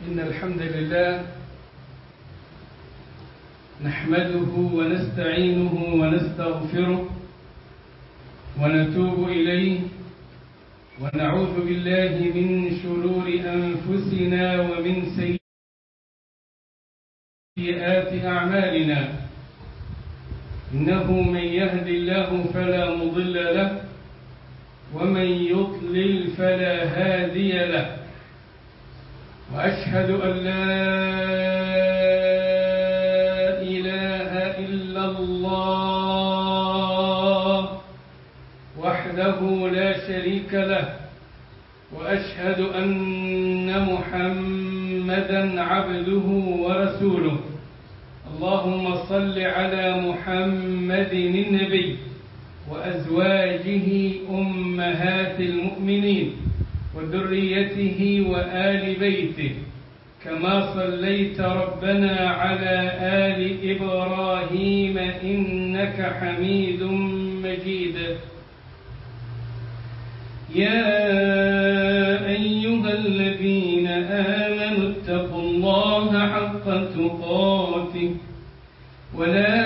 إن الحمد لله نحمده ونستعينه ونستغفره ونتوب إليه ونعوذ بالله من شرور أنفسنا ومن سيئات أعمالنا. إنه من يهد الله فلا مضل له ومن يضلل فلا هادي له، وأشهد أن لا إله إلا الله وحده لا شريك له، وأشهد أن محمدًا عبده ورسوله. اللهم صل على محمد النبي وأزواجه أمهات المؤمنين وذريته وآل بيته، كما صليت ربنا على آل إبراهيم إنك حميد مجيد. يا أيها الذين آمنوا اتقوا الله حق تقاته ولا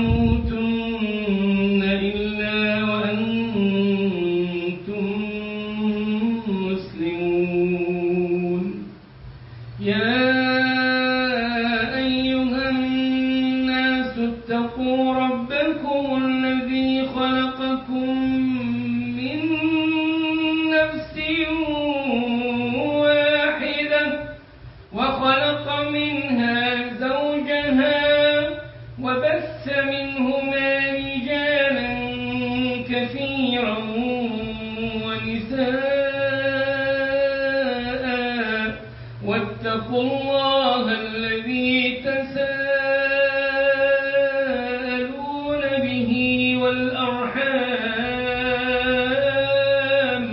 تموتن إلا وأنتم مسلمون. يا أيها الناس اتقوا ربكم الذي خلقكم من نفس واحدة وخلق منها زوجها وبث منهما رجالا كثيرا ونساء، واتقوا الله الذي تساءلون به والأرحام،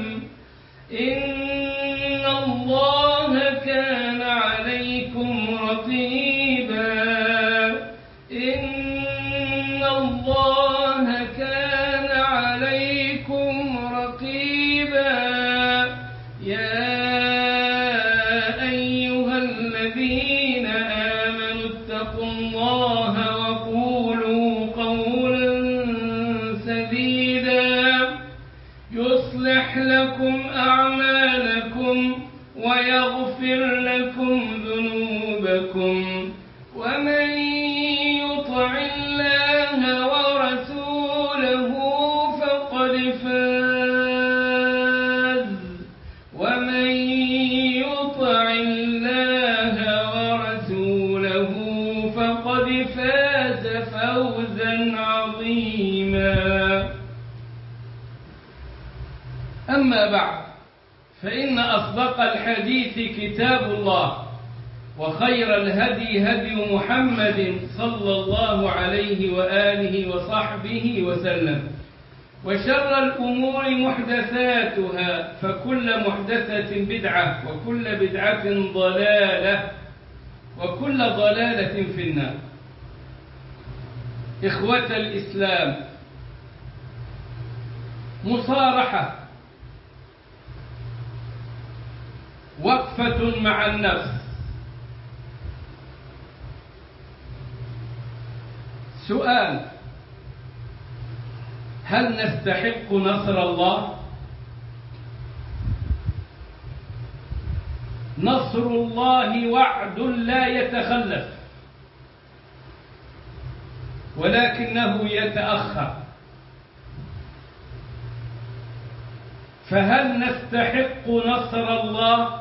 إن الله كان عليكم رقيبا. إن الله كان عليكم رقيبا. يا أيها الذين آمنوا اتقوا الله وقولوا قولا سديدا يصلح لكم أعمالكم ويغفر لكم ذنوبكم، ومن يطع الله ورسوله فقد فاز. ومن يطع الله ورسوله فقد فاز فوزا عظيما. أما بعد، فإن أصدق الحديث كتاب الله، وخير الهدي هدي محمد صلى الله عليه وآله وصحبه وسلم، وشر الأمور محدثاتها، فكل محدثة بدعة وكل بدعة ضلالة وكل ضلالة في النار. إخوة الإسلام، مصارحة، وقفة مع النفس. سؤال: هل نستحق نصر الله؟ نصر الله وعد لا يتخلف، ولكنه يتأخر. فهل نستحق نصر الله،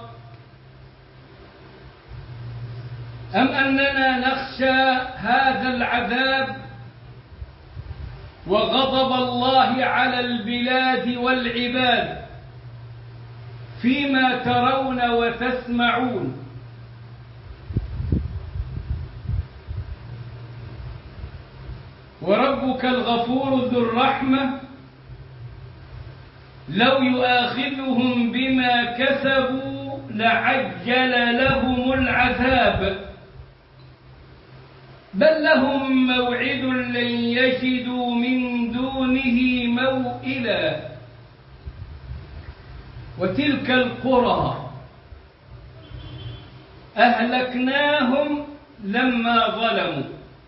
أم أننا نخشى هذا العذاب وغضب الله على البلاد والعباد فيما ترون وتسمعون؟ وربك الغفور ذو الرحمة لو يؤاخذهم بما كسبوا لعجل لهم العذاب، بل لهم موعد لن يجدوا من دونه موئلا. وتلك القرى أهلكناهم لما ظلموا.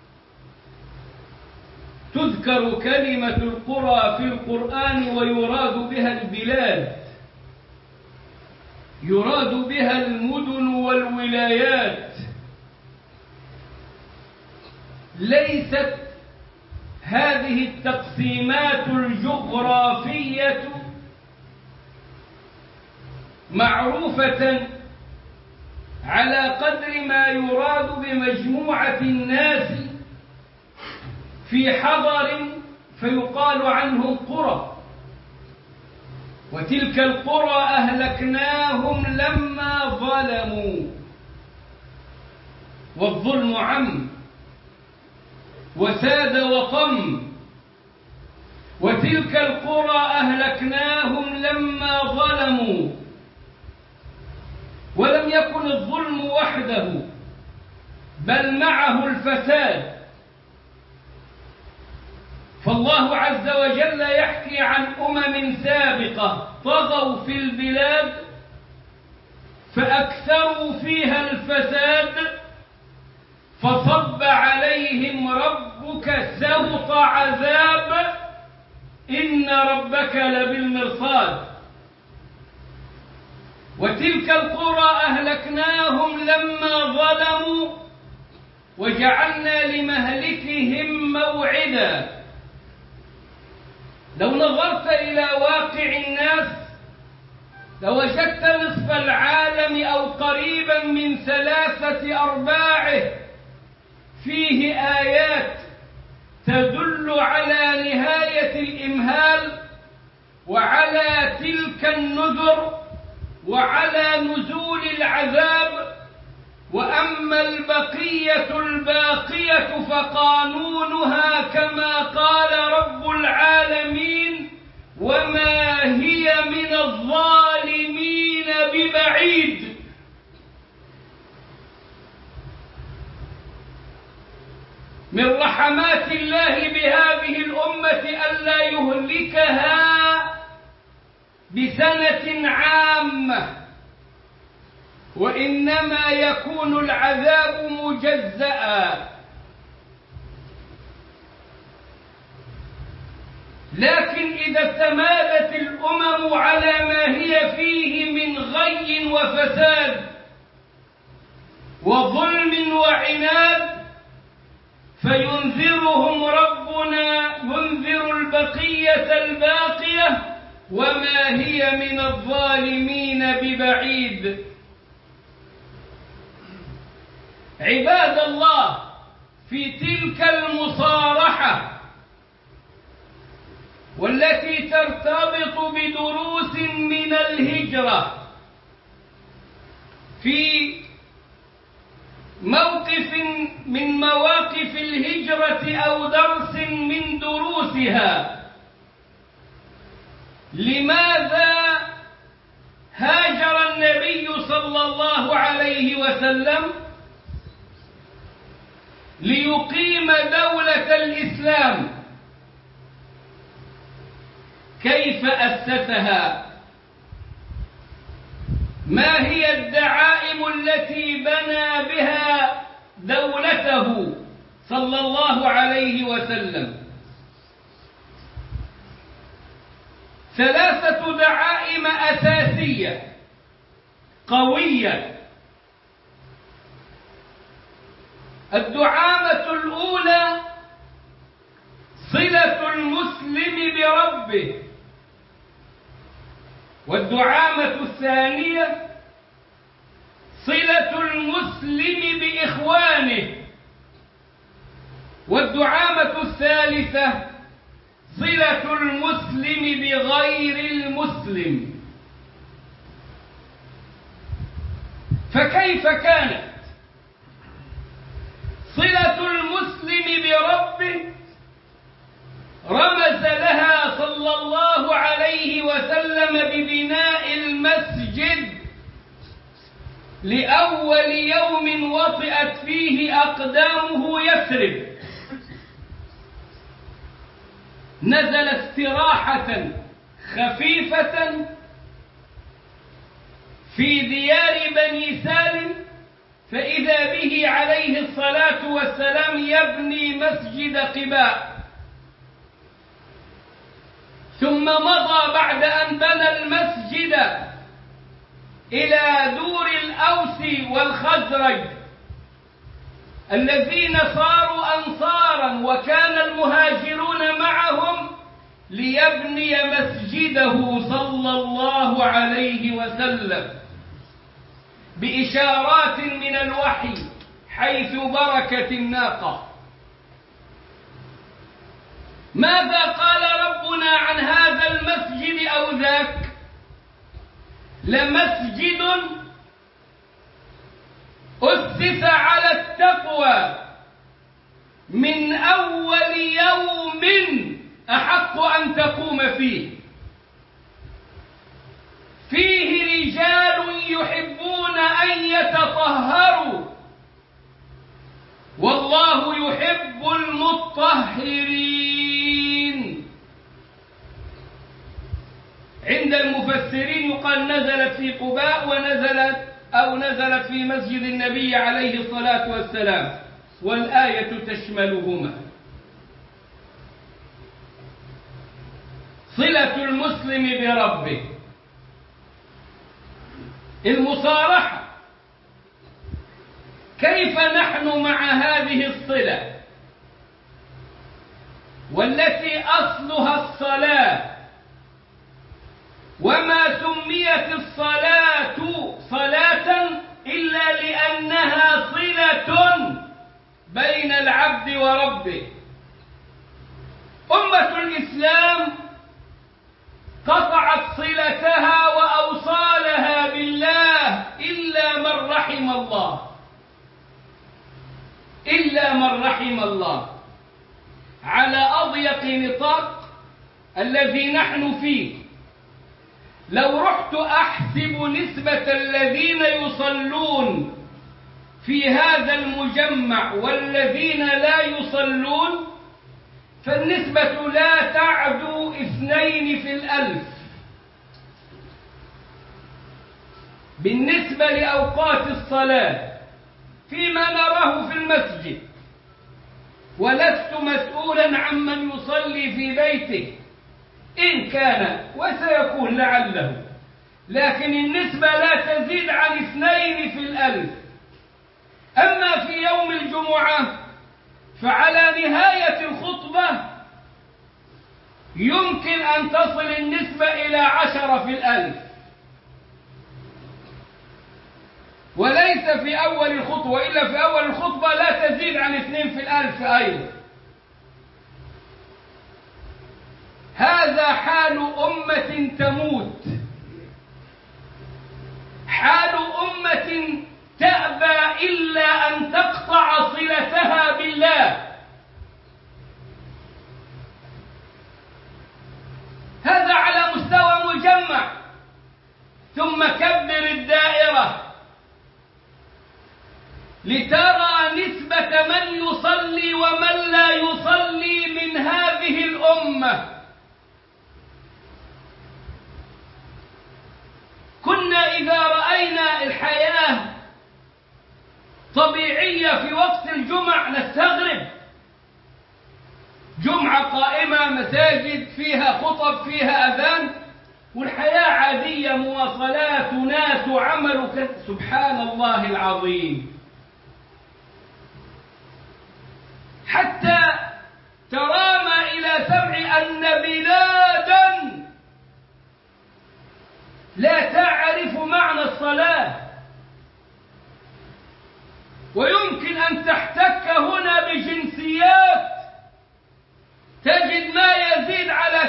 تذكر كلمة القرى في القرآن ويراد بها البلاد، يراد بها المدن والولايات. ليست هذه التقسيمات الجغرافية معروفة على قدر ما يراد بمجموعة الناس في حضر فيقال عنهم قرى. وتلك القرى أهلكناهم لما ظلموا، والظلم عم وساد وطم. وتلك القرى أهلكناهم لما ظلموا. ولم يكن الظلم وحده، بل معه الفساد. فالله عز وجل يحكي عن سابقة طغوا في البلاد فأكثروا فيها الفساد، فصب عليهم ربك سوط عذاب إن ربك لبالمرصاد. وتلك القرى أهلكناهم لما ظلموا وجعلنا لمهلكهم موعدا. لو نظرت إلى واقع الناس لوجدت نصف العالم أو قريبا من 3/4 فيه آيات تدل على نهاية الإمهال وعلى تلك النذر وعلى نزول العذاب. وأما البقية الباقية فقانونها كما قال رب العالمين وما هي من الظالمين ببعيد. من رحمات الله بهذه الأمة ألا يهلكها بسنة عامة، وإنما يكون العذاب مجزأ. لكن إذا استمالت الأمم على ما هي فيه من غي وفساد وظلم وعناد فينذرهم ربنا، ينذر البقية الباقية وما هي من الظالمين ببعيد. عباد الله، في تلك المصارحة والتي ترتبط بدروس من الهجرة، في موقف من مواقف الهجرة أو درس من دروسها، لماذا هاجر النبي صلى الله عليه وسلم؟ ليقيم دولة الإسلام. كيف أسسها؟ ما هي الدعائم التي بنى بها دولته صلى الله عليه وسلم؟ 3 دعائم أساسية قوية. الدعامة الأولى صلة المسلم بربه، والدعامة الثانية صلة المسلم بإخوانه، والدعامة الثالثة صلة المسلم بغير المسلم. فكيف كانت صلة المسلم بربه؟ رمز لها صلى الله عليه وسلم ببناء المسجد لأول يوم وطئت فيه أقدامه يثرب. نزل استراحة خفيفة في ديار بني سالم فإذا به عليه الصلاة والسلام يبني مسجد قباء، ثم مضى بعد أن بنى المسجد إلى دور الأوس والخزرج الذين صاروا أنصارا وكان المهاجرون معهم، ليبني مسجده صلى الله عليه وسلم بإشارات من الوحي حيث بركة الناقة. ماذا قال ربنا عن هذا المسجد أو ذاك؟ لمسجد أسس على التقوى من أول يوم أحق أن تقوم فيه، فيه رجال يحبون أن يتطهروا والله يحب المطهرين. عند المفسرين يقال نزلت في قباء ونزلت في مسجد النبي عليه الصلاة والسلام، والآية تشملهما. صلة المسلم بربه، المصارحة، كيف نحن مع هذه الصلة والتي أصلها الصلاة، وما سميت الصلاة صلاة إلا لأنها صلة بين العبد وربه. أمة الإسلام قطعت صلتها وأوصالها بالله إلا من رحم الله، إلا من رحم الله، على أضيق نطاق الذي نحن فيه. لو رحت أحسب نسبة الذين يصلون في هذا المجمع والذين لا يصلون، فالنسبة لا تعدو 2 في 1000 بالنسبة لأوقات الصلاة فيما نراه في المسجد. ولست مسؤولا عمن يصلي في بيته إن كان وسيكون لعله، لكن النسبة لا تزيد عن 2 في 1000. أما في يوم الجمعة فعلى نهاية الخطبة يمكن أن تصل النسبة إلى 10 في 1000، وليس في أول الخطبة، وإلا في أول الخطبة لا تزيد عن 2 في 1000 أيضا. هذا حال أمة تموت، حال أمة تأبى إلا أن تقطع صلتها بالله. هذا على مستوى مجمع، ثم كبر الدائرة لترى نسبة من يصلي ومن لا يصلي من هذه الأمة. كنا إذا رأينا الحياة طبيعية في وقت الجمع نستغرب، جمعة قائمة، مساجد فيها خطب، فيها أذان، والحياة عادية، مواصلات وناس وعمل سبحان الله العظيم. حتى ترامى إلى سمع أن بلادا لا تعرف معنى الصلاة، ويمكن أن تحتك هنا بجنسيات تجد ما يزيد على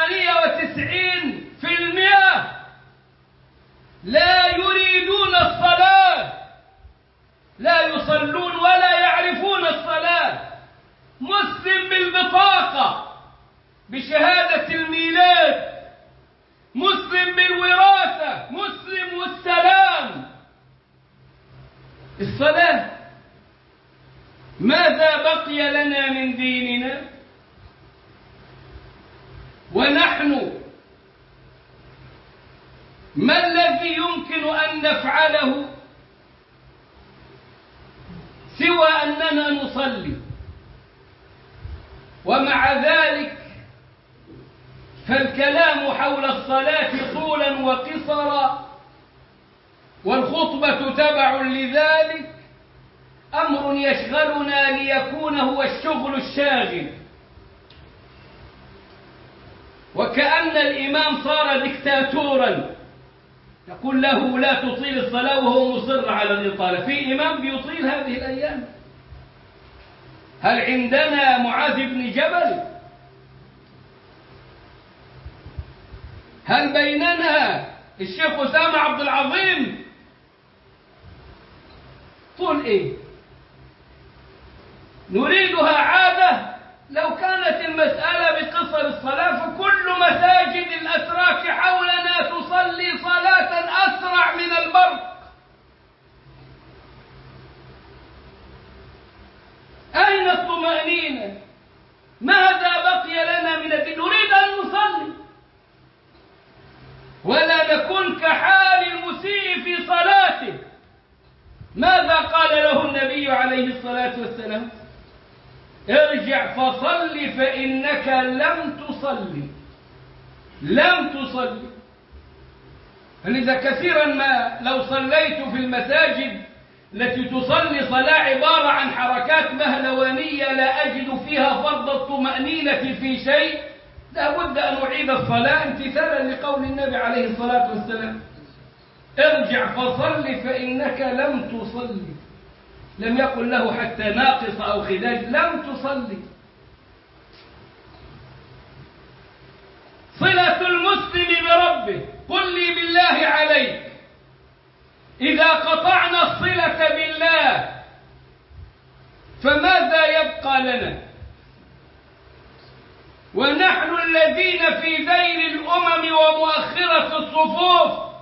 98% لا يريدون الصلاة، لا يصلون ولا يعرفون الصلاة. مسلم بالبطاقة بشهادة الميلاد، مسلم بالوراثة، مسلم والسلام. الصلاة ماذا بقي لنا من ديننا؟ ونحن ما الذي يمكن أن نفعله سوى أننا نصلي. ومع ذلك فالكلام حول الصلاة طولا وقصرا والخطبة تبع لذلك أمر يشغلنا ليكون هو الشغل الشاغل، وكأن الإمام صار دكتاتورا يقول له لا تطيل الصلاة وهو مصر على الإطالة. في إمام بيطيل هذه الأيام؟ هل عندنا معاذ بن جبل؟ هل بيننا الشيخ أسامة عبد العظيم؟ طول إيه؟ نريدها عادة. لو كانت المسألة بقصر الصلاة فكل مساجد الأتراك حولنا تصلي صلاة أسرع من البرق. أين الطمأنينة؟ ماذا بقي لنا من الدين؟ نريد أن نصلي ولا نكون كحال المسيء في صلاته. ماذا قال له النبي عليه الصلاة والسلام؟ ارجع فصل فإنك لم تصلي. لم تصلي. فلذا كثيرا ما لو صليت في المساجد التي تصلي صلاة عبارة عن حركات مهلوانية لا أجد فيها فرض الطمأنينة في شيء، لا بد أن أعيد الصلاة امتثالا لقول النبي عليه الصلاة والسلام. ارجع فصل فإنك لم تصلي. لم يقل له حتى ناقص أو خداج، لم تصلي. صلة المسلم بربه. قل لي بالله عليك، إذا قطعنا الصلة بالله فماذا يبقى لنا؟ ونحن الذين في ذيل الأمم ومؤخرة الصفوف.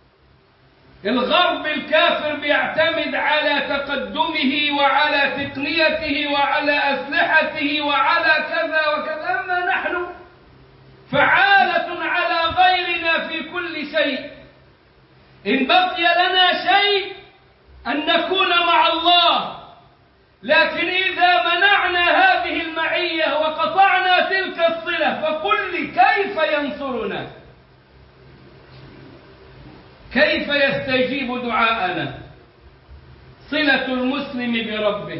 الغرب الكافر بيعتمد على تقدمه وعلى تقنيته وعلى أسلحته وعلى كذا وكذا، أما نحن فعالة على غيرنا في كل شيء. إن بقي لنا شيء أن نكون مع الله، لكن إذا منعنا هذه المعية وقطعنا تلك الصلة فقل لي كيف ينصرنا؟ كيف يستجيب دعاءنا؟ صلة المسلم بربه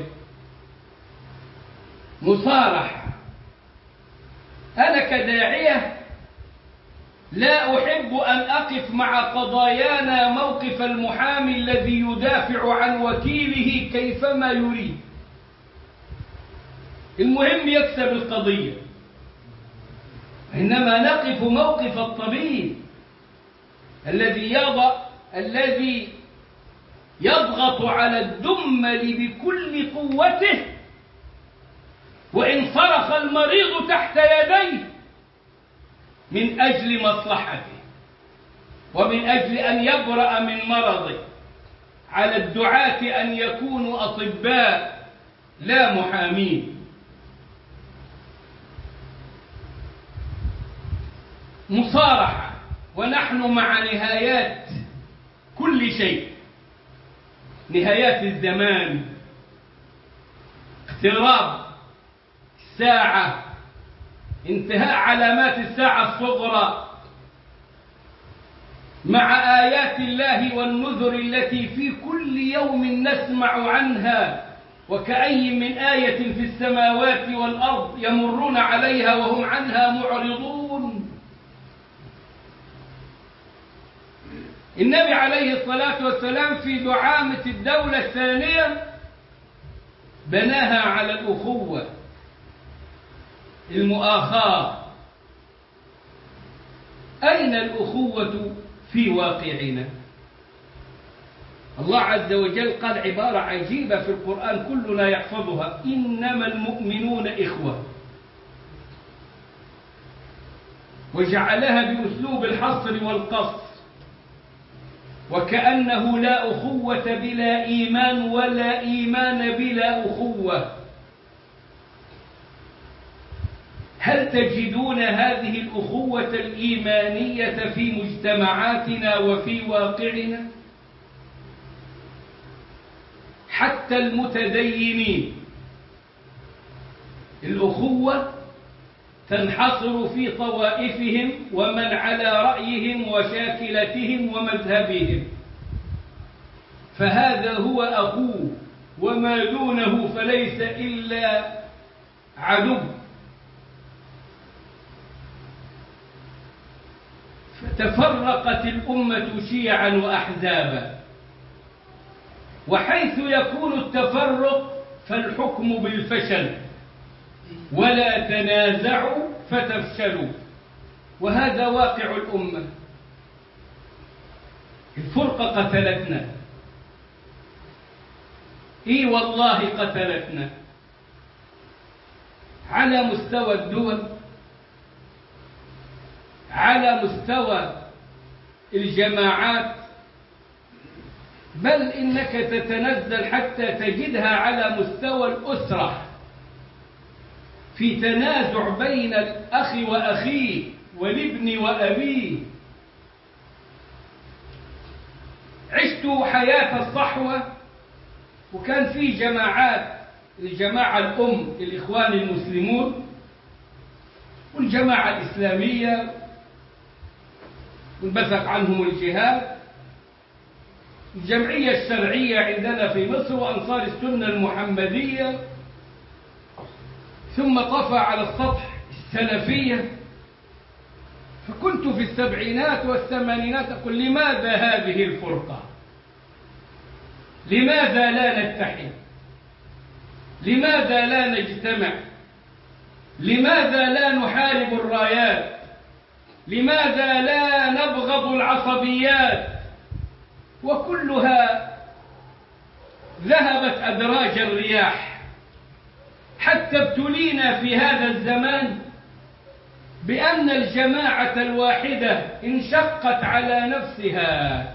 مصارحة. أنا كداعية لا أحب أن أقف مع قضايانا موقف المحامي الذي يدافع عن وكيله كيفما يريد. المهم يكسب القضية، إنما نقف موقف الطبيب الذي يضغط على الدمل بكل قوته، وإن صرخ المريض تحت يديه من أجل مصلحته ومن أجل أن يبرأ من مرضه. على الدعاة أن يكونوا أطباء لا محامين. مصارحة، ونحن مع نهايات كل شيء، نهايات الزمان، اقتراب الساعة، انتهاء علامات الساعة الصغرى، مع آيات الله والنذر التي في كل يوم نسمع عنها، وكأي من آية في السماوات والأرض يمرون عليها وهم عنها معرضون. النبي عليه الصلاة والسلام في دعامة الدولة الثانية بناها على الأخوة، المؤاخاة. أين الأخوة في واقعنا؟ الله عز وجل قال عبارة عجيبة في القرآن كلنا يحفظها: إنما المؤمنون إخوة، وجعلها بأسلوب الحصر والقصر، وكأنه لا أخوة بلا إيمان ولا إيمان بلا أخوة. هل تجدون هذه الأخوة الإيمانية في مجتمعاتنا وفي واقعنا؟ حتى حتى المتدينين. الأخوة تنحصر في طوائفهم ومن على رأيهم وشاكلتهم ومذهبهم، فهذا هو أخوه، وما دونه فليس إلا عدو. فتفرقت الأمة شيعا وأحزابا، وحيث يكون التفرق فالحكم بالفشل، ولا تنازعوا فتفشلوا، وهذا واقع الأمة. الفرقة قتلتنا، إي والله قتلتنا، على مستوى الدول، على مستوى الجماعات، بل إنك تتنزل حتى تجدها على مستوى الأسرة، في تنازع بين الأخ وأخيه والابن وأبيه. عشت حياة الصحوة، وكان في جماعات، الجماعة الأم الإخوان المسلمون، والجماعة الإسلامية انبثق عنهم الجهاد، الجمعية الشرعية عندنا في مصر، وأنصار السنة المحمدية، ثم طفى على السطح السلفية. فكنت في السبعينات والثمانينات أقول: لماذا هذه الفرقة؟ لماذا لا نتحد؟ لماذا لا نجتمع؟ لماذا لا نحارب الرايات؟ لماذا لا نبغض العصبيات؟ وكلها ذهبت أدراج الرياح، حتى ابتلينا في هذا الزمان بأن الجماعة الواحدة انشقت على نفسها،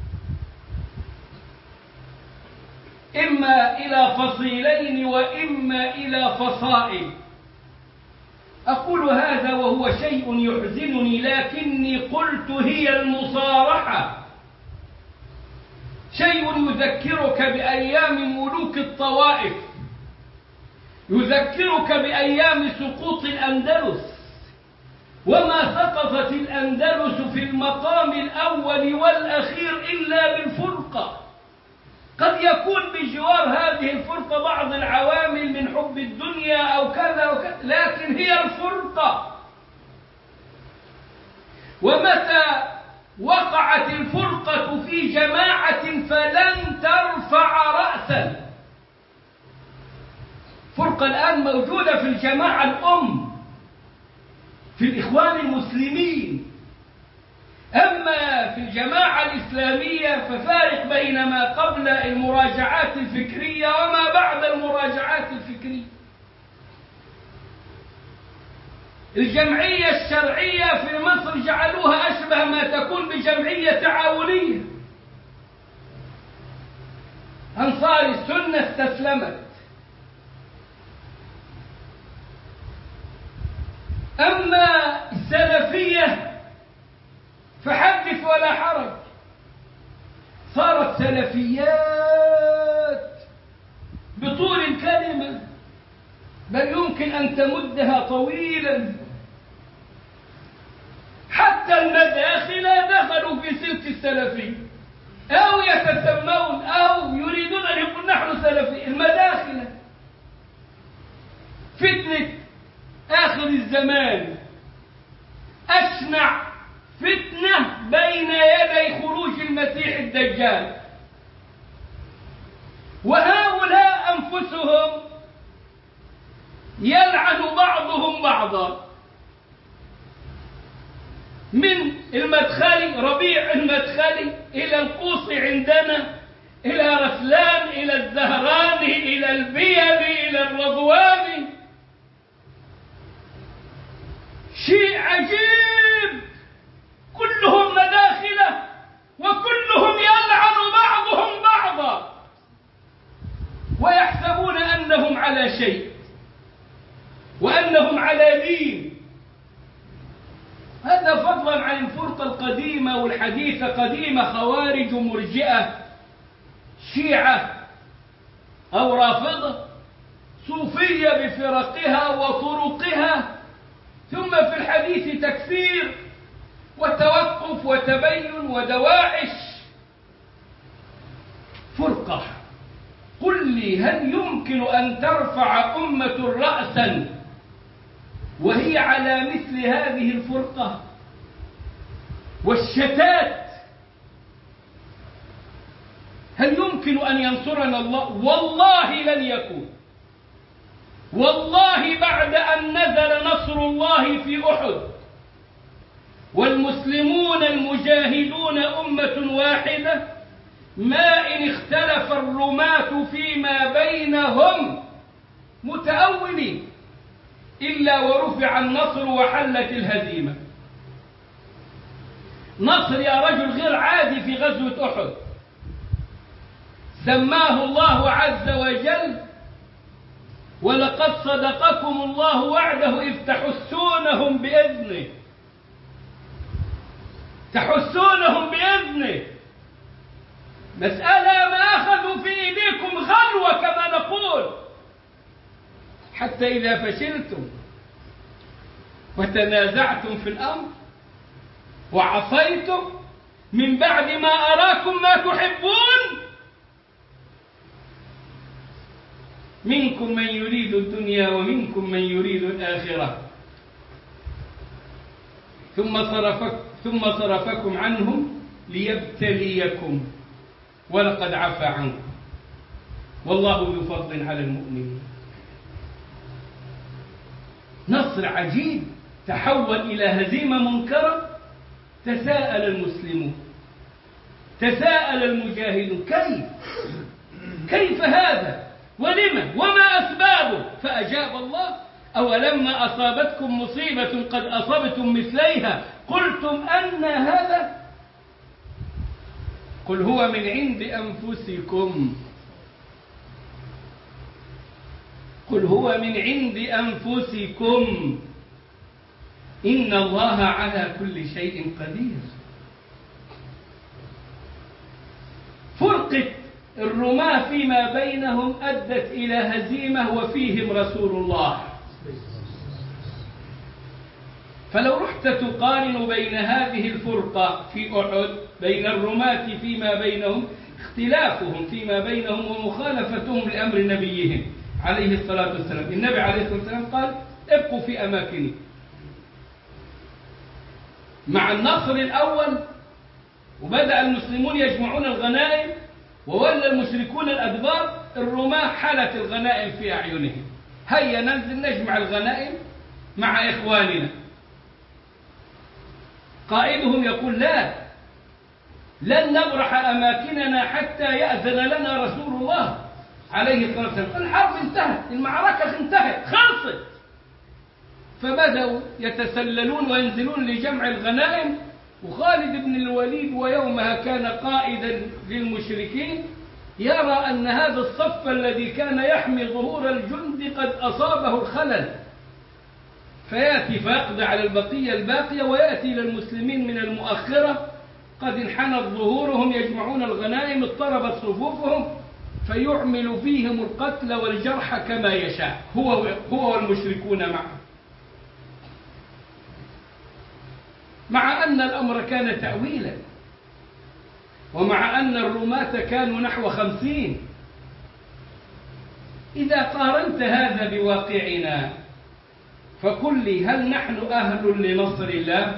إما إلى فصيلين وإما إلى فصائل. أقول هذا وهو شيء يحزنني، لكني قلت هي المصارحة، شيء يذكرك بأيام ملوك الطوائف، يذكرك بأيام سقوط الأندلس، وما سقطت الأندلس في المقام الأول والأخير إلا بالفرقة. قد يكون بجوار هذه الفرقة بعض العوامل من حب الدنيا أو كذا وكذا، لكن هي الفرقة. ومتى وقعت الفرقة في جماعة فلن ترفع رأسا. فرقة الآن موجودة في الجماعة الأم، في الإخوان المسلمين. أما في الجماعة الإسلامية ففارق بين ما قبل المراجعات الفكرية وما بعد المراجعات الفكرية. الجمعية الشرعية في مصر جعلوها أشبه ما تكون بجمعية تعاونية. أنصار السنة استسلمت. أما السلفية فحدث ولا حرج، صارت سلفيات بطول الكلمة، بل يمكن أن تمدها طويلا. حتى المداخلة دخلوا في سلك السلفي، أو يتسمون أو يريدون أن يقول نحن سلفي. المداخلة فتنة آخر الزمان، أشنع فتنة بين يدي خروج المسيح الدجال، وهؤلاء أنفسهم يلعن بعضهم بعضا، من المدخلي ربيع المدخلي إلى القوصي عندنا، إلى رسلان، إلى الزهراني، إلى البيلي، إلى الرضواني. شيء عجيب، كلهم مداخلة وكلهم يلعن بعضهم بعضا، ويحسبون أنهم على شيء وأنهم على دين. هذا فضلا عن الفرقة القديمة والحديثة، قديمة خوارج ومرجئة شيعة، أو رافضة، صوفية بفرقها وطرقها، ثم في الحديث تكفير وتوقف وتبين ودواعش، فرقة. قل لي هل يمكن أن ترفع أمة رأسا وهي على مثل هذه الفرقة والشتات؟ هل يمكن أن ينصرنا الله؟ والله لن يكون. والله بعد أن نزل نصر الله في أحد والمسلمون المجاهدون أمة واحدة، ما إن اختلف الرماة فيما بينهم متأولين إلا ورفع النصر وحلت الهزيمة. نصر يا رجل غير عادي في غزوة أحد، سماه الله عز وجل: ولقد صدقكم الله وعده إذ تحسونهم بإذنه. تحسونهم بإذنه، مسألة ما أخذوا في إيديكم غلوة كما نقول، حتى إذا فشلتم وتنازعتم في الأمر وعصيتم من بعد ما أراكم ما تحبون، منكم من يريد الدنيا ومنكم من يريد الآخرة، ثم صرفكم عنهم ليبتليكم ولقد عفا عنكم والله ذو فضل على المؤمنين. نصر عجيب تحول إلى هزيمة منكرة. تساءل المسلمون، تساءل المجاهدون: كيف هذا؟ ولما؟ وما أسبابه؟ فأجاب الله: أولما أصابتكم مصيبة قد أصبتم مثليها قلتم أن هذا؟ قل هو من عند أنفسكم، قل هو من عند أنفسكم إن الله على كل شيء قدير. فرقة الرماة فيما بينهم أدت إلى هزيمة وفيهم رسول الله. فلو رحت تقارن بين هذه الفرقة في أحد بين الرماة فيما بينهم، اختلافهم فيما بينهم ومخالفتهم لأمر نبيهم عليه الصلاة والسلام. النبي عليه الصلاة والسلام قال: ابقوا في أماكنكم. مع النصر الأول وبدأ المسلمون يجمعون الغنائم وولى المشركون الأدبار، الرماة حالت الغنائم في أعينهم: هيا ننزل نجمع الغنائم مع إخواننا. قائدهم يقول: لا، لن نبرح أماكننا حتى يأذن لنا رسول الله عليه الصلاة والسلام. الحرب انتهت، المعركة انتهت، خلصت. فبدأوا يتسللون وينزلون لجمع الغنائم. وخالد بن الوليد ويومها كان قائدا للمشركين، يرى أن هذا الصف الذي كان يحمي ظهور الجند قد أصابه الخلل، فيأتي فيقضي على البقية الباقية ويأتي إلى المسلمين من المؤخرة قد انحنت ظهورهم يجمعون الغنائم، اضطربت صفوفهم، فيعمل فيهم القتل والجرح كما يشاء هو والمشركون معه. مع أن الأمر كان تأويلا، ومع أن الرماة كانوا نحو 50. إذا قارنت هذا بواقعنا فقل لي: هل نحن أهل لنصر الله؟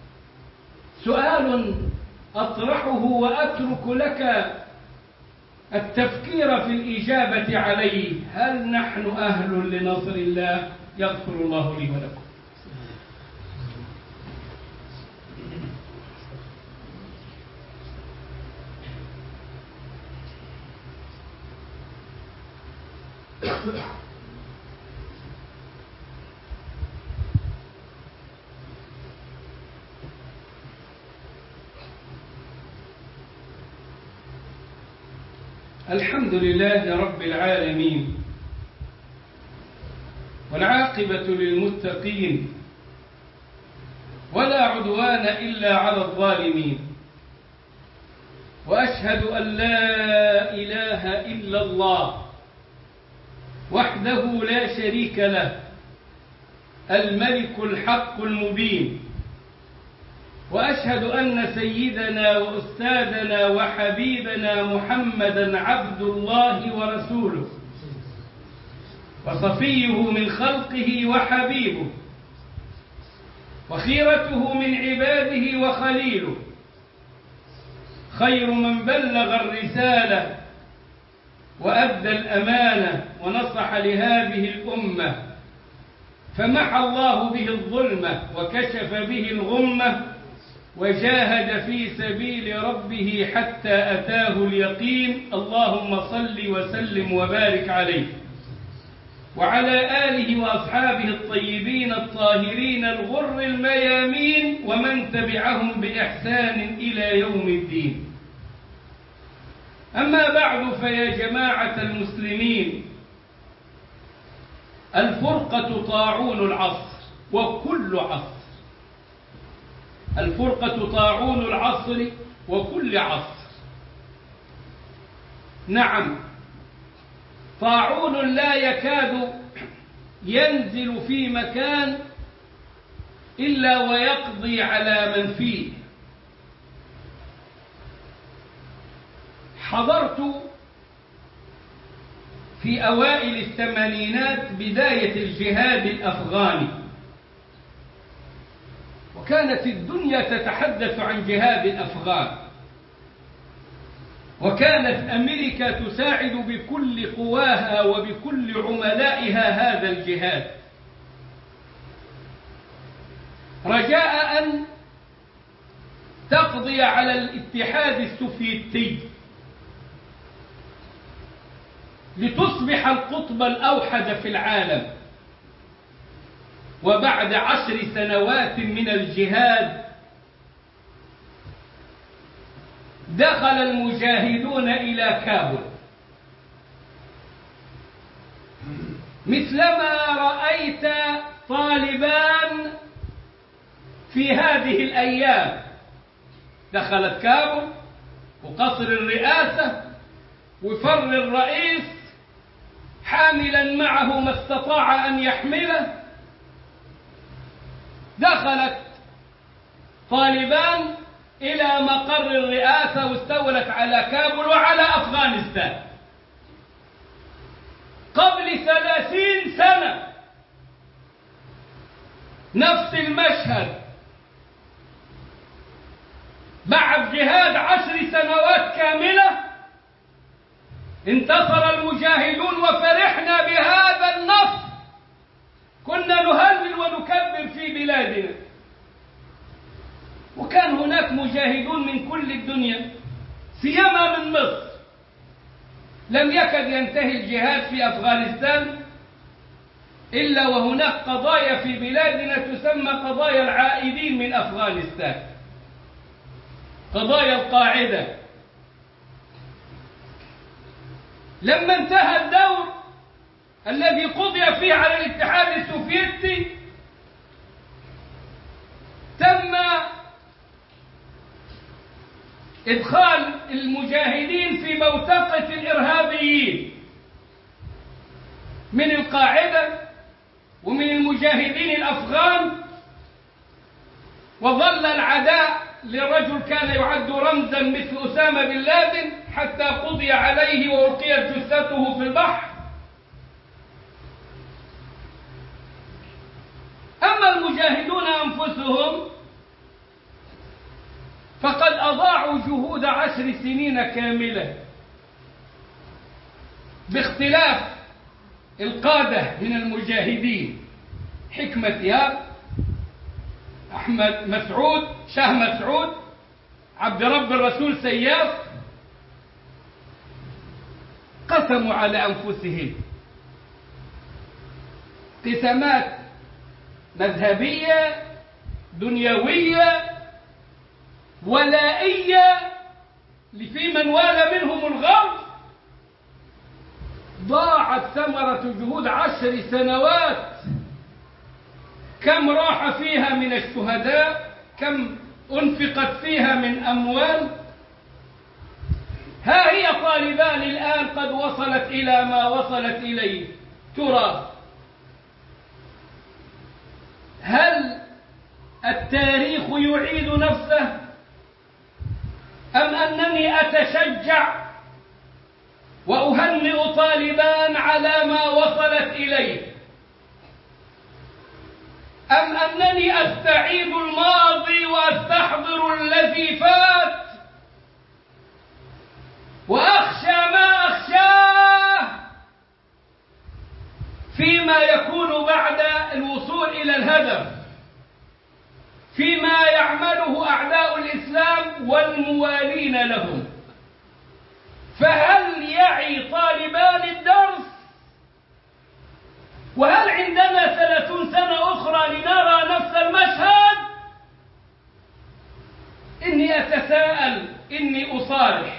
سؤال أطرحه وأترك لك التفكير في الإجابة عليه. هل نحن أهل لنصر الله؟ يغفر الله لي ولكم. الحمد لله رب العالمين، والعاقبة للمتقين، ولا عدوان إلا على الظالمين، وأشهد أن لا إله إلا الله وحده لا شريك له، الملك الحق المبين. وأشهد أن سيدنا وأستاذنا وحبيبنا محمدا عبد الله ورسوله، وصفيه من خلقه وحبيبه، وخيرته من عباده وخليله، خير من بلغ الرسالة وأدى الأمانة ونصح لهذه الأمة، فمحى الله به الظلمة وكشف به الغمة، وجاهد في سبيل ربه حتى أتاه اليقين. اللهم صل وسلم وبارك عليه وعلى آله وأصحابه الطيبين الطاهرين الغر الميامين، ومن تبعهم بإحسان إلى يوم الدين. أما بعد، فيا جماعة المسلمين، الفرقة طاعون العصر وكل عصر. الفرقة طاعون العصر وكل عصر. نعم، طاعون لا يكاد ينزل في مكان إلا ويقضي على من فيه. حضرت في أوائل الثمانينات بداية الجهاد الأفغاني، وكانت الدنيا تتحدث عن جهاد الأفغان، وكانت أمريكا تساعد بكل قواها وبكل عملائها هذا الجهاد، رجاء أن تقضي على الاتحاد السوفيتي لتصبح القطب الأوحد في العالم. وبعد 10 سنوات من الجهاد دخل المجاهدون إلى كابول، مثلما رأيت طالبان في هذه الأيام. دخلت كابول وقصر الرئاسة، وفر الرئيس حاملا معه ما استطاع أن يحمله. دخلت طالبان إلى مقر الرئاسة واستولت على كابول وعلى أفغانستان. قبل 30 سنة نفس المشهد. بعد جهاد 10 سنوات كاملة انتصر المجاهدون وفرحنا بهذا النصر. كنا نهلل ونكبر في بلادنا، وكان هناك مجاهدون من كل الدنيا سيما من مصر. لم يكد ينتهي الجهاد في أفغانستان إلا وهناك قضايا في بلادنا تسمى قضايا العائدين من أفغانستان، قضايا القاعدة. لما انتهى الدور الذي قضي فيه على الاتحاد السوفيتي، تم إدخال المجاهدين في بوتقة الإرهابيين من القاعدة ومن المجاهدين الأفغان. وظل العداء لرجل كان يعد رمزا مثل أسامة بن لادن حتى قضي عليه وألقيت جثته في البحر. أما المجاهدون أنفسهم فقد أضاعوا جهود 10 سنين كاملة، باختلاف القادة من المجاهدين: حكمة دياب، أحمد مسعود، شاه مسعود، عبد رب الرسول سياف. قسموا على أنفسهم قسمات مذهبية دنيوية ولائية في من والى منهم الغرب. ضاعت ثمرة جهود 10 سنوات. كم راح فيها من الشهداء، كم أنفقت فيها من أموال. ها هي طالبان الآن قد وصلت إلى ما وصلت إليه، ترى هل التاريخ يعيد نفسه أم أنني أتشجع وأهنئ طالبان على ما وصلت إليه، أم أنني أستعيد الماضي وأستحضر الذي فات وأخشى ما أخشاه فيما يكون بعد الوصول إلى الهدف، فيما يعمله أعداء الإسلام والموالين لهم. فهل يعي طالبان الدرس؟ وهل عندنا 30 سنة أخرى لنرى نفس المشهد؟ إني أتساءل، إني أصارح.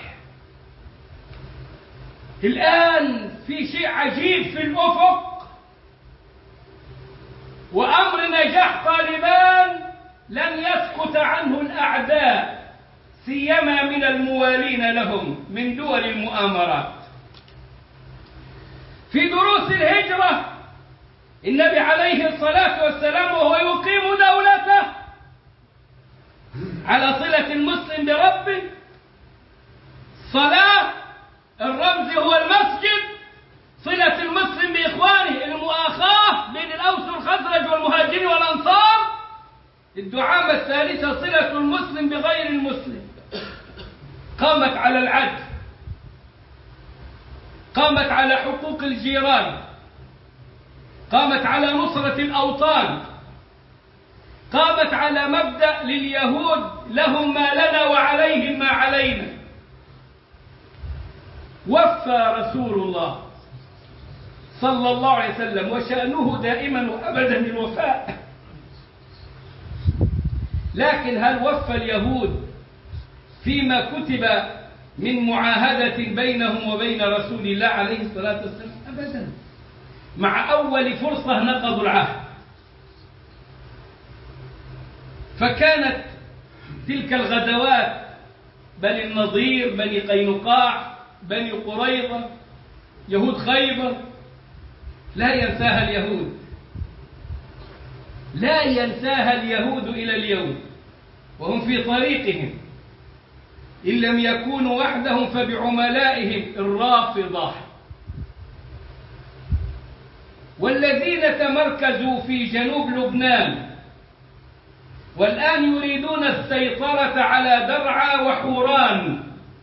الآن في شيء عجيب في الأفق، وأمر نجاح طالبان لن يسكت عنه الأعداء، سيما من الموالين لهم من دول المؤامرات. في دروس الهجرة النبي عليه الصلاة والسلام وهو يقيم دولته على صلة المسلم بربه، صلاة الرمز هو المسجد، صلة المسلم بإخوانه، المؤاخاة بين الأوس والخزرج والمهاجرين والأنصار، الدعامة الثالثة صلة المسلم بغير المسلم. قامت على العدل، قامت على حقوق الجيران، قامت على نصرة الأوطان، قامت على مبدأ لليهود لهم ما لنا وعليهم ما علينا. وفى رسول الله صلى الله عليه وسلم، وشأنه دائما وأبدا الوفاء. لكن هل وفى اليهود فيما كتب من معاهدة بينهم وبين رسول الله عليه الصلاة والسلام؟ أبدا. مع أول فرصة نقضوا العهد. فكانت تلك الغزوات بني النضير، بني قينقاع، بني قريظة، يهود خيبر، لا ينساها اليهود، لا ينساها اليهود إلى اليوم، وهم في طريقهم، إن لم يكونوا وحدهم فبعملائهم الرافضة، والذين تمركزوا في جنوب لبنان والآن يريدون السيطرة على درعا وحوران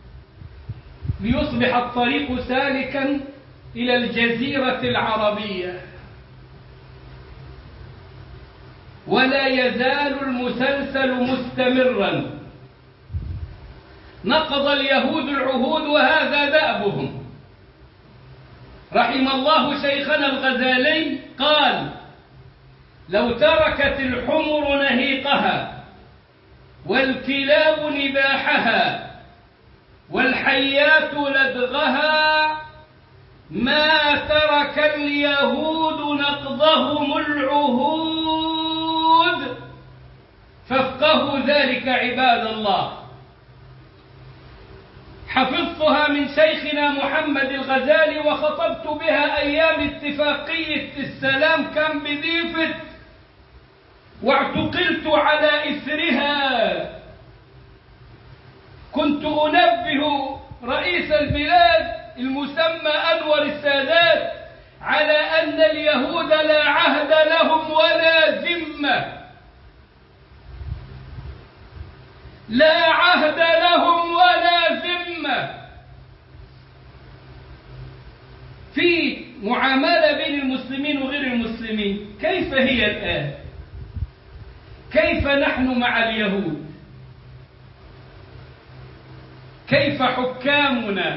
ليصبح الطريق سالكا إلى الجزيرة العربية. ولا يزال المسلسل مستمرا. نقض اليهود العهود وهذا دأبهم. رحم الله شيخنا الغزالي قال: لو تركت الحمر نهيقها والكلاب نباحها والحيات لدغها ما ترك اليهود نقضهم العهود، فافقهوا ذلك عباد الله. حفظتها من شيخنا محمد الغزالي وخطبت بها أيام اتفاقية السلام كان بذيفت، واعتقلت على إثرها. كنت أنبه رئيس البلاد المسمى أنور السادات على أن اليهود لا عهد لهم ولا ذمة، لا عهد لهم ولا ذمة في معاملة بين المسلمين وغير المسلمين. كيف هي الآن؟ كيف نحن مع اليهود؟ كيف حكامنا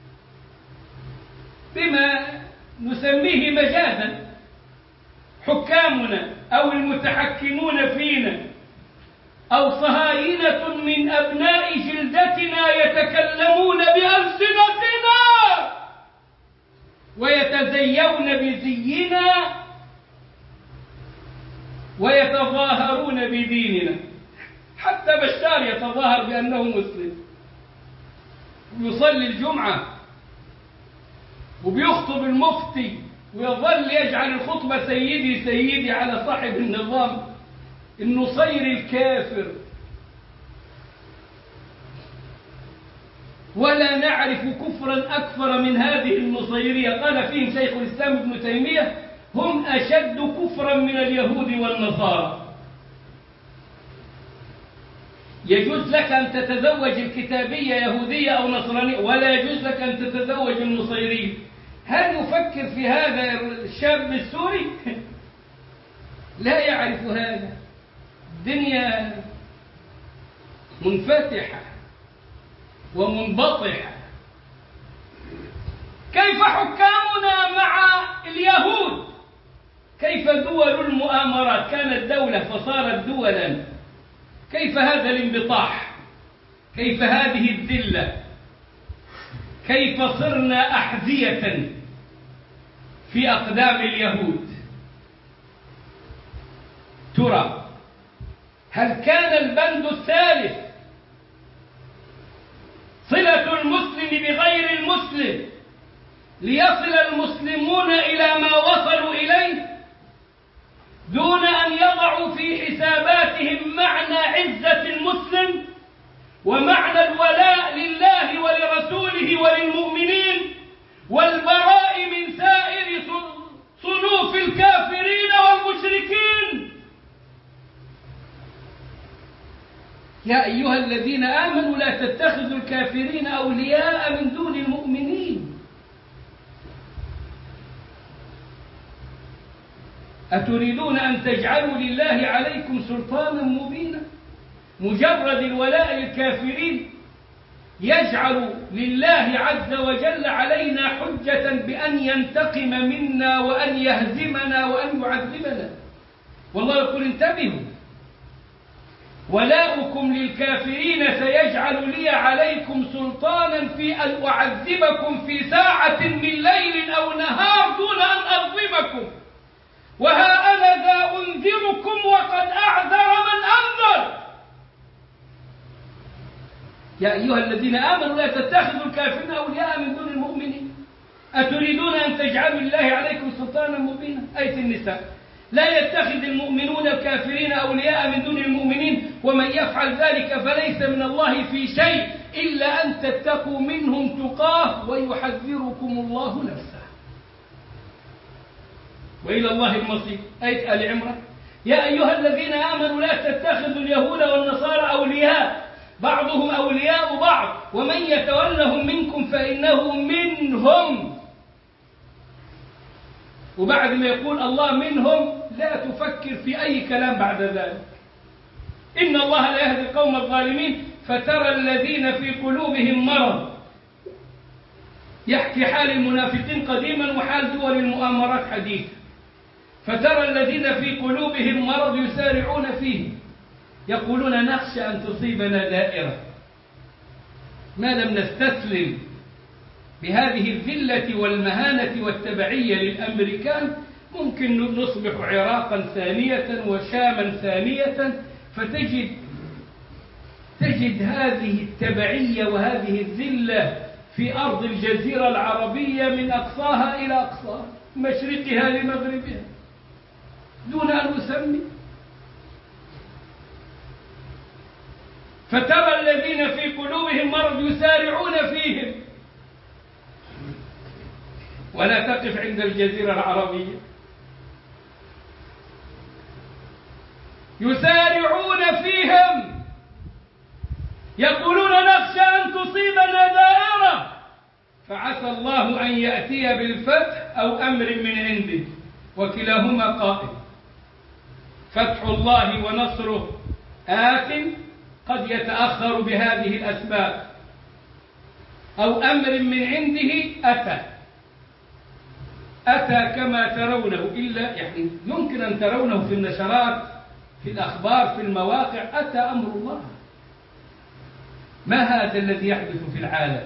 بما نسميه مجازا حكامنا أو المتحكمون فينا أو صهاينة من أبناء جلدتنا يتكلمون بألسنتنا ويتزيون بزينا ويتظاهرون بديننا. حتى بشار يتظاهر بأنه مسلم ويصلي الجمعة وبيخطب المفتي ويظل يجعل الخطبة سيدي سيدي على صاحب النظام النصيري الكافر. ولا نعرف كفرا أكثر من هذه النصيرية. قال فيهم شيخ الإسلام ابن تيمية: هم أشد كفرا من اليهود والنصارى. يجوز لك أن تتزوج الكتابية يهودية أو نصرانية، ولا يجوز لك أن تتزوج النصيرية. هل يفكر في هذا الشاب السوري؟ لا يعرف هذا. الدنيا منفتحة ومنبطحة. كيف حكامنا مع اليهود؟ كيف دول المؤامرات؟ كانت دولة فصارت دولا. كيف هذا الانبطاح؟ كيف هذه الذلة؟ كيف صرنا أحذية في أقدام اليهود؟ ترى هل كان البند الثالث صلة المسلم بغير المسلم ليصل المسلمون إلى ما وصلوا إليه دون أن يضعوا في حساباتهم معنى عزة المسلم ومعنى الولاء لله ولرسوله وللمؤمنين والبراء من سائر صنوف الكافرين والمشركين؟ يا أيها الذين آمنوا لا تتخذوا الكافرين أولياء من دون المؤمنين. أتريدون أن تجعلوا لله عليكم سلطانا مبينا؟ مجرد الولاء للكافرين يجعل لله عز وجل علينا حجة بأن ينتقم منا وأن يهزمنا وأن يعذبنا. والله يقول: انتبهوا، ولاؤكم للكافرين سيجعل لي عليكم سلطانا في أن أعذبكم في ساعة من ليل أو نهار دون أن أظلمكم، وها أنا ذا أنذركم وقد أعذر من أنذر. يا أيها الذين آمنوا لا تتخذوا الكافرين أولياء من دون المؤمنين. أتريدون أن تجعلوا لله عليكم سلطانا مبينا؟ آية النساء: لا يتخذ المؤمنون الكافرين أولياء من دون المؤمنين ومن يفعل ذلك فليس من الله في شيء إلا أن تتقوا منهم تقاه ويحذركم الله نفسه وإلى الله المصير. آية آل عمران: يا أيها الذين آمنوا لا تتخذوا اليهود والنصارى أولياء بعضهم أولياء بعض ومن يتولهم منكم فإنه منهم. وبعد ما يقول الله منهم لا تفكر في أي كلام بعد ذلك. إن الله لا يهدي القوم الظالمين. فترى الذين في قلوبهم مرض، يحكي حال المنافقين قديما وحال دول المؤامرات حديثا. فترى الذين في قلوبهم مرض يسارعون فيه يقولون: نخشى أن تصيبنا دائرة. ما لم نستسلم بهذه الذلة والمهانة والتبعية للأمريكان ممكن نصبح عراقا ثانية وشاما ثانية، فتجد هذه التبعية وهذه الذلة في أرض الجزيرة العربية من أقصاها إلى أقصاها، مشرقها لمغربها، دون أن أسمي. فترى الذين في قلوبهم مرض يسارعون فيهم. ولا تقف عند الجزيرة العربية. يسارعون فيهم يقولون: نخشى أن تصيبنا دائرة فعسى الله أن يأتي بالفتح أو أمر من عنده وكلاهما قائم. فتح الله ونصره آت قد يتأخر بهذه الأسباب، أو أمر من عنده أتى كما ترونه، إلا يعني يمكن أن ترونه في النشرات في الأخبار في المواقع. أتى أمر الله. ما هذا الذي يحدث في العالم؟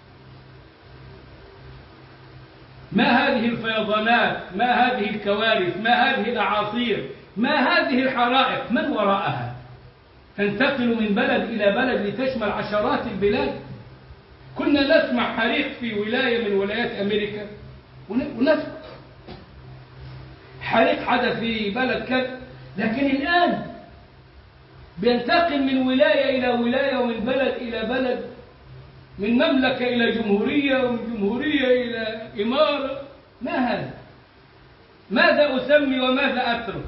ما هذه الفيضانات؟ ما هذه الكوارث؟ ما هذه الأعاصير؟ ما هذه الحرائق؟ من وراءها؟ تنتقل من بلد إلى بلد لتشمل عشرات البلاد. كنا نسمع حريق في ولاية من ولايات أمريكا ونسكت. حريق حدث في بلد كذا، لكن الآن بينتقل من ولاية إلى ولاية ومن بلد إلى بلد، من مملكة إلى جمهورية ومن جمهورية إلى إمارة. ما هذا؟ ماذا أسمي وماذا أترك؟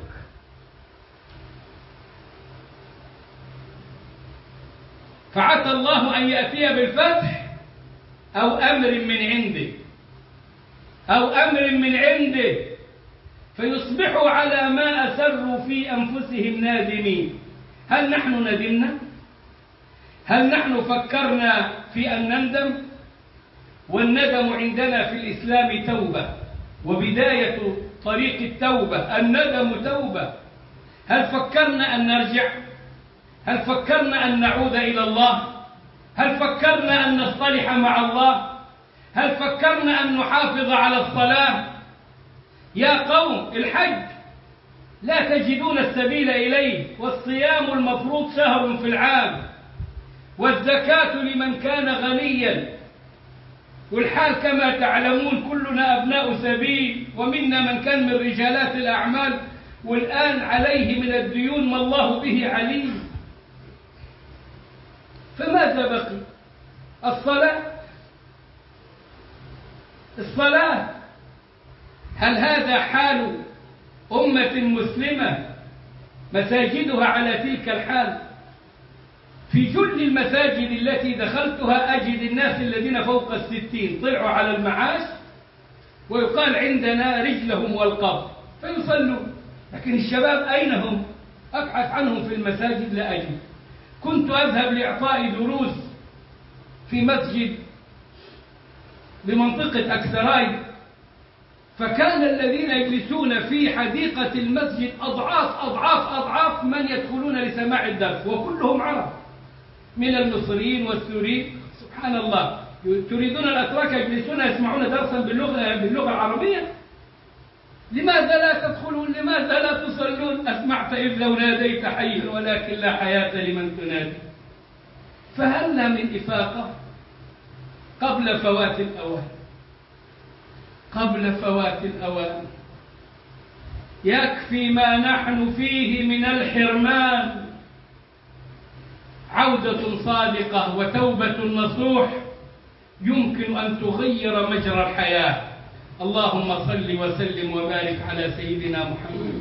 فعسى الله أن يأتي بالفتح أو أمر من عنده، أو أمر من عنده، فيصبحوا على ما أسروا في أنفسهم نادمين. هل نحن ندمنا؟ هل نحن فكرنا في أن نندم؟ والندم عندنا في الإسلام توبة، وبداية طريق التوبة الندم توبة. هل فكرنا أن نرجع؟ هل فكرنا أن نعود إلى الله؟ هل فكرنا أن نصطلح مع الله؟ هل فكرنا أن نحافظ على الصلاة؟ يا قوم، الحج لا تجدون السبيل إليه، والصيام المفروض شهر في العام، والزكاة لمن كان غنيا، والحال كما تعلمون كلنا أبناء سبيل، ومنا من كان من رجالات الأعمال والآن عليه من الديون ما الله به عليم. فماذا بقي؟ الصلاة. هل هذا حال أمة مسلمة مساجدها على تلك الحال؟ في جل المساجد التي دخلتها أجد الناس الذين فوق 60 طلعوا على المعاش، ويقال عندنا رجلهم والقبر فيصلون، لكن الشباب أين هم؟ أبحث عنهم في المساجد لا أجد. كنت أذهب لإعطاء دروس في مسجد بمنطقة أكسراي، فكان الذين يجلسون في حديقة المسجد أضعاف من يدخلون لسماع الدرس، وكلهم عرب من المصريين والسوريين. سبحان الله، تريدون الأتراك يجلسون يسمعون درسا باللغة العربية؟ لماذا لا تدخلون؟ لماذا لا تصلون؟ أسمعت إذ لو ناديت حيا ولكن لا حياة لمن تنادي. فهل من إفاقة قبل فوات الأوان؟ قبل فوات الأوان. يكفي ما نحن فيه من الحرمان. عودة صادقة وتوبة نصوح يمكن أن تغير مجرى الحياة. اللهم صل وسلم وبارك على سيدنا محمد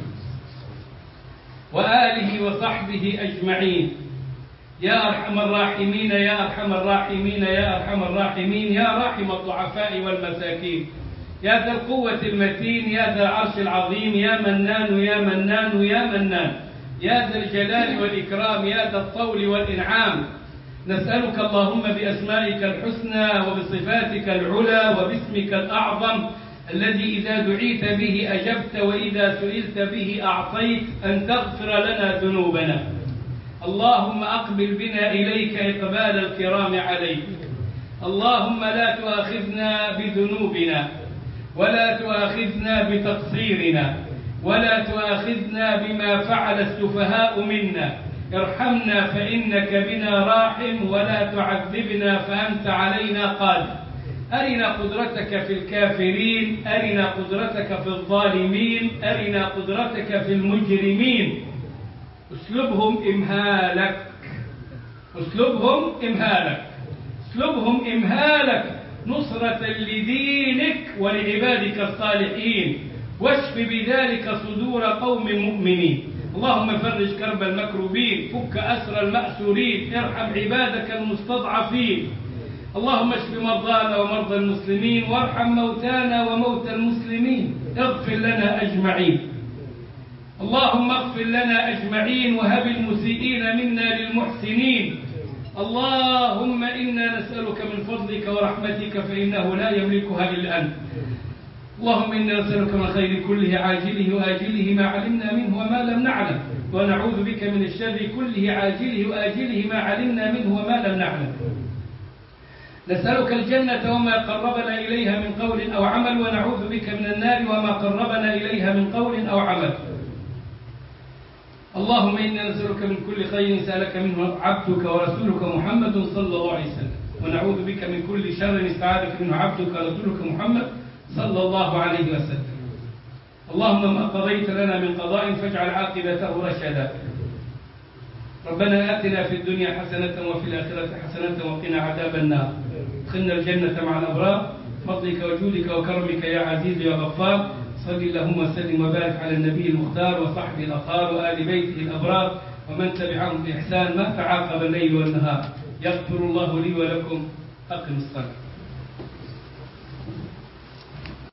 وآله وصحبه أجمعين. يا أرحم الراحمين، يا أرحم الراحمين، يا أرحم الراحمين، يا راحم الضعفاء والمساكين، يا ذا القوة المتين، يا ذا العرش العظيم، يا منان يا منان يا منان، يا ذا الجلال والإكرام، يا ذا الطول والإنعام. نسألك اللهم بأسمائك الحسنى وبصفاتك العلى وباسمك الأعظم الذي إذا دعيت به أجبت وإذا سئلت به أعطيت، أن تغفر لنا ذنوبنا. اللهم أقبل بنا إليك إقبال الكرام عليك. اللهم لا تؤاخذنا بذنوبنا، ولا تؤاخذنا بتقصيرنا، ولا تؤاخذنا بما فعل السفهاء منا. ارحمنا فإنك بنا راحم، ولا تعذبنا فأنت علينا قادر. أرنا قدرتك في الكافرين، أرنا قدرتك في الظالمين، أرنا قدرتك في المجرمين. اسلبهم إمهالك، اسلبهم إمهالك، اسلبهم إمهالك نصرة لدينك ولعبادك الصالحين، واشف بذلك صدور قوم مؤمنين. اللهم فرج كرب المكروبين، فك أسر المأسورين، ارحم عبادك المستضعفين. اللهم اشف مرضانا ومرضى المسلمين، وارحم موتانا وموتى المسلمين. اغفر لنا أجمعين. اللهم اغفر لنا أجمعين، وهب المسيئين منا للمحسنين. اللهم إنا نسألك من فضلك ورحمتك فإنه لا يملكها إلا أنت. اللهم إنا نسألك من خير كله عاجله وآجله ما علمنا منه وما لم نعلم، ونعوذ بك من الشر كله عاجله وآجله ما علمنا منه وما لم نعلم. نسألك الجنة وما قربنا إليها من قول أو عمل، ونعوذ بك من النار وما قربنا إليها من قول أو عمل. اللهم إنا نسألك من كل خير سألك منه عبدك ورسولك محمد صلى الله عليه وسلم، ونعوذ بك من كل شر استعاذك منه عبدك ورسولك محمد صلى الله عليه وسلم. اللهم ما قضيت لنا من قضاء فاجعل عاقبته رشدا. ربنا آتنا في الدنيا حسنة وفي الآخرة حسنة وقنا عذاب النار. ادخلنا الجنة مع الأبرار بفضلك وجودك وكرمك يا عزيز يا غفار. صل اللهم وسلم وبارك على النبي المختار وصحبه الأطهار وآل بيته الأبرار ومن تبعهم بإحسان ما تعاقب الليل والنهار. يغفر الله لي ولكم. أقم الصلاة.